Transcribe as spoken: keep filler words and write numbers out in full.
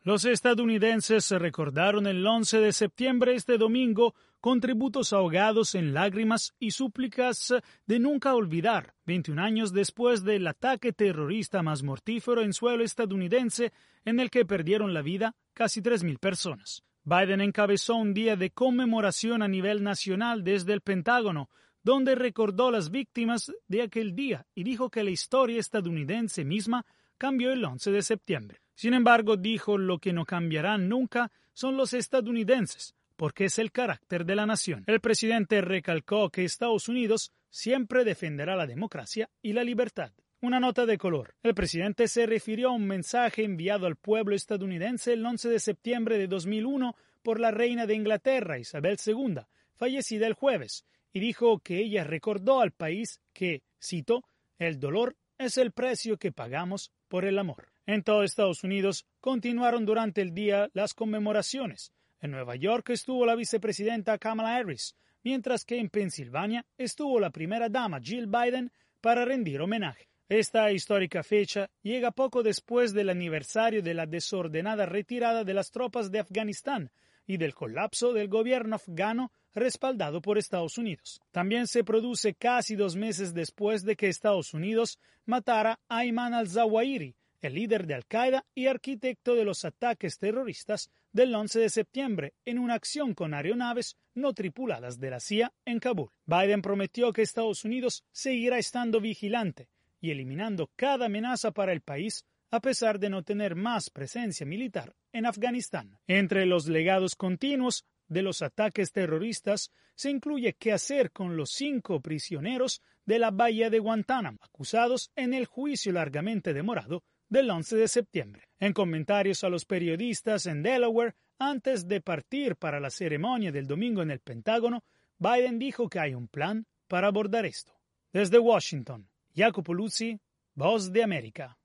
Los estadounidenses recordaron el once de septiembre este domingo con tributos ahogados en lágrimas y súplicas de nunca olvidar, veintiún años después del ataque terrorista más mortífero en suelo estadounidense en el que perdieron la vida casi tres mil personas. Biden encabezó un día de conmemoración a nivel nacional desde el Pentágono, donde recordó las víctimas de aquel día y dijo que la historia estadounidense misma cambió el once de septiembre. Sin embargo, dijo lo que no cambiarán nunca son los estadounidenses, porque es el carácter de la nación. El presidente recalcó que Estados Unidos siempre defenderá la democracia y la libertad. Una nota de color. El presidente se refirió a un mensaje enviado al pueblo estadounidense el once de septiembre de dos mil uno por la reina de Inglaterra, Isabel segunda, fallecida el jueves, y dijo que ella recordó al país que, cito, «el dolor es el precio que pagamos por el amor». En todo Estados Unidos continuaron durante el día las conmemoraciones. En Nueva York estuvo la vicepresidenta Kamala Harris, mientras que en Pensilvania estuvo la primera dama Jill Biden para rendir homenaje. Esta histórica fecha llega poco después del aniversario de la desordenada retirada de las tropas de Afganistán y del colapso del gobierno afgano respaldado por Estados Unidos. También se produce casi dos meses después de que Estados Unidos matara a Ayman al-Zawahiri, el líder de Al-Qaeda y arquitecto de los ataques terroristas del once de septiembre en una acción con aeronaves no tripuladas de la C I A en Kabul. Biden prometió que Estados Unidos seguirá estando vigilante y eliminando cada amenaza para el país, a pesar de no tener más presencia militar en Afganistán. Entre los legados continuos de los ataques terroristas se incluye qué hacer con los cinco prisioneros de la bahía de Guantánamo, acusados en el juicio largamente demorado del once de septiembre. En comentarios a los periodistas en Delaware, antes de partir para la ceremonia del domingo en el Pentágono, Biden dijo que hay un plan para abordar esto. Desde Washington, Jacopo Luzzi, Voz de América.